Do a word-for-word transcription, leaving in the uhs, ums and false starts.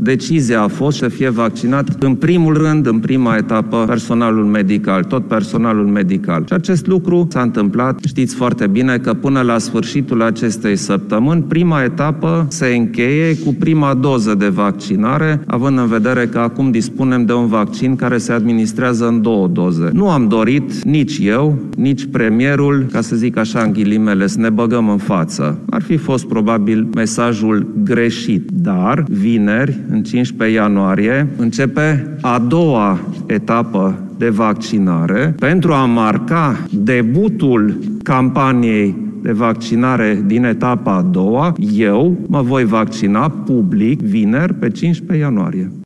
decizia a fost să fie vaccinat în primul rând, în prima etapă, personalul medical, tot personalul medical. Și acest lucru s-a întâmplat, știți foarte bine că până la sfârșitul acestei săptămâni, prima etapă se încheie cu prima doză de vaccinare, având în vedere că acum dispunem de un vaccin care se administrează în două doze. Nu am dorit nici eu, nici premierul, ca să zic așa în ghilimele, să ne băgăm în față. Ar fi fost probabil mesajul greșit, dar vineri, în cincisprezece ianuarie, începe a doua etapă de vaccinare pentru a marca debutul campaniei de vaccinare din etapa a doua. Eu mă voi vaccina public vineri pe cincisprezece ianuarie.